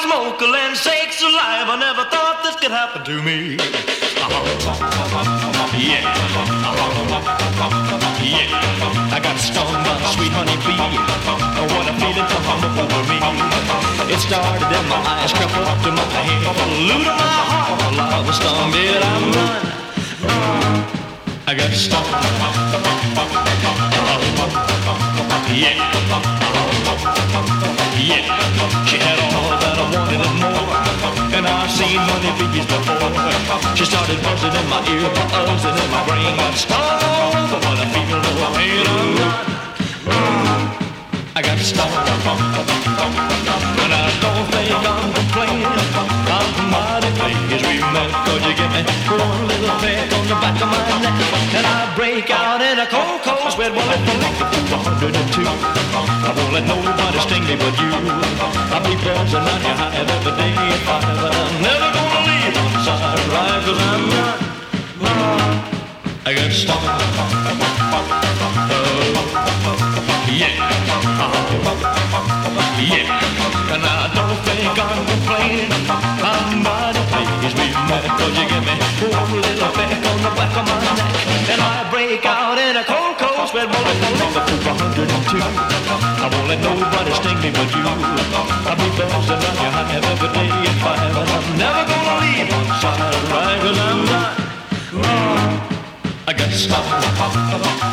smoke, land sakes alive, I never thought this could happen to me. Yeah. Yeah. I got stung by a sweet honey bee. What a feeling to hum over me. It started in my eyes, crept up to my head, flew to my heart. While I was stung, did I run? I got stung. Yeah. Yeah. She had all that I wanted and more, and I've seen honey bees before. She started buzzing in my ear, buzzing in my brain. Got stung, but when I feel no pain, I'm not. I got stung, and I don't think I'm complaining. I'm mighty pleased we met, 'cause you give me one little peck on the back of my neck, and I break out in a cold, cold sweat. Well, if I lick it for 102, I won't let nobody sting me but you. I'll be buzzing on your hive every day at 5, but I'm never gonna leave one side right, 'cause I'm not. I got stung. Yeah. Yeah. And I don't think I'm complaining. I'm mighty pleased we met, 'cause you give me one little peck on the back of my neck, and I break out in a cold, cold sweat. Well, if I live up to 102, I won't let nobody sting me but you. I'll be buzzing on your hive every day at 5, and I'm never gonna leave one side right, 'cause I'm not. I got stung.